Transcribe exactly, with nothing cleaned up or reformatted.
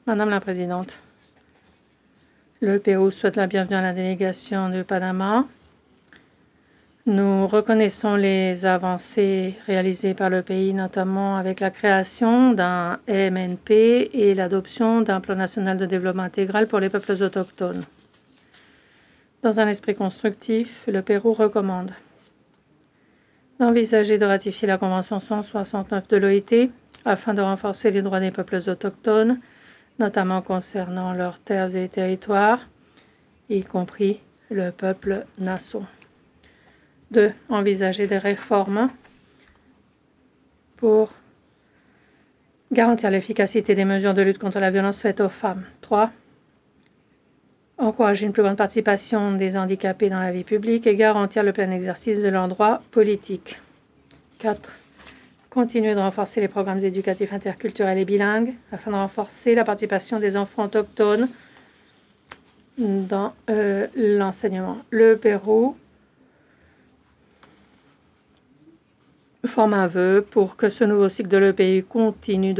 Madame la Présidente, le Pérou souhaite la bienvenue à la délégation du Panama. Nous reconnaissons les avancées réalisées par le pays, notamment avec la création d'un M N P et l'adoption d'un plan national de développement intégral pour les peuples autochtones. Dans un esprit constructif, le Pérou recommande d'envisager de ratifier la Convention cent soixante-neuf de l'O I T afin de renforcer les droits des peuples autochtones, notamment concernant leurs terres et territoires, y compris le peuple Nassau. deux. Envisager des réformes pour garantir l'efficacité des mesures de lutte contre la violence faite aux femmes. trois. Encourager une plus grande participation des handicapés dans la vie publique et garantir le plein exercice de leurs droits politiques. quatre. Continuer de renforcer les programmes éducatifs interculturels et bilingues afin de renforcer la participation des enfants autochtones dans euh, l'enseignement. Le Pérou forme un vœu pour que ce nouveau cycle de l'E P I continue de